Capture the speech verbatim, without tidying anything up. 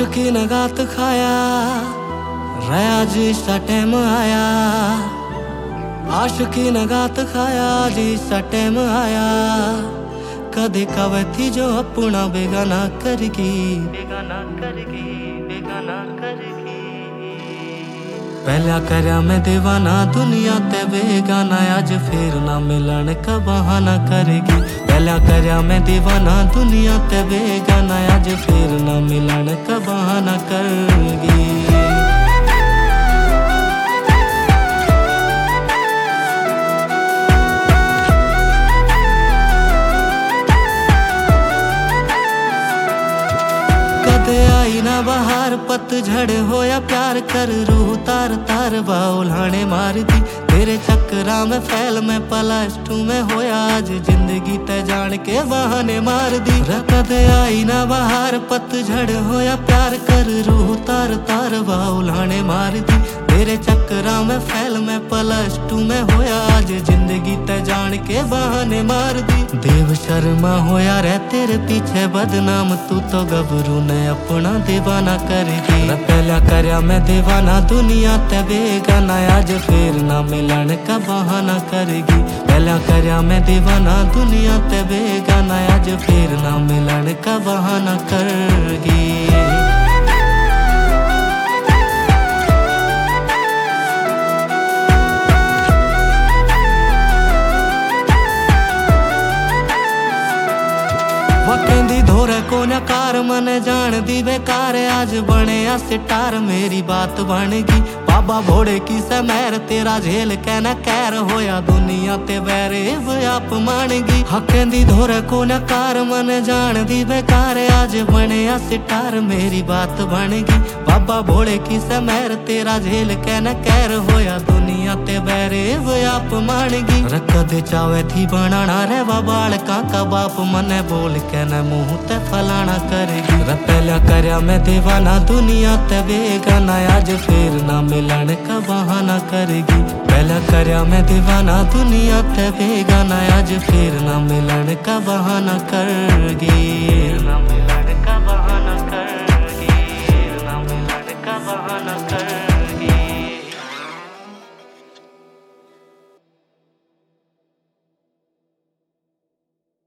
आशिकी नगात खाया रया जी सा टैम आया। आशिकी नगात खाया जी सा टैम आया। कदे कवे थी जो अपना बेगाना करगी, बेगाना करगी, बेगाना करगी। पहला करया मैं दीवाना दुनिया ते बेगाना, आज फिर ना मिलन का बहाना करेगी। पहला करया मैं दीवाना दुनिया ते बेगाना, आज फिर ना मिलन का बहाना करेगी। आई ना बाहर पतझड़ होया प्यार कर, रूह तार तार बाउलाने मार दी। तेरे चक्करा में फैल में प्लस टू में होया, आज जिंदगी ते जान के बहाने मार दी। कद आई ना बाहर पतझड़ होया प्यार कर, रूह तार तार बाउलाने मार दी। तेरे चक्करा में फैल में प्लस टू में होया, आज जिंदगी ते जान के बहाने मार दी। देव शर्मा होया रे तेरे पीछे बदनाम, तू तो गबरू ने अपना दीवाना करेगी। पहला करया मैं दीवाना दुनिया ते बेगाना, आज फिर ना मिलन का बहाना करेगी। पहला करया मैं दीवाना दुनिया ते बेगाना, आज फिर ना मिलन का बहाना करेगी। कहंदी धोरे को नकार मन जान दी बेकार, आज बने सितार मेरी बात बनेगी। बाबा भोड़े की समैर तेरा झेल कहना कैर होया, दुनिया ते बैरे आप मानेगी। हाँ कहंदी धोरे को नकार मन जान दी बेकार, आज बने सितार मेरी बात बनेगी। बाबा भोड़े की समैर तेरा झेल कहना कैर होया, दुनिया ते बैरे आप मानेगी। रख दे चावे थी बनाना रे बाबाल का बाप मने बोल कहना मुँह ते फलाना करेगी। पहला करया मैं दीवाना दुनिया ते बेगाना, आज फिर ना मिलन का बहाना करेगी। पहला करया मैं दीवाना दुनिया ते बेगाना, आज फिर ना मिलन का बहाना करेगी।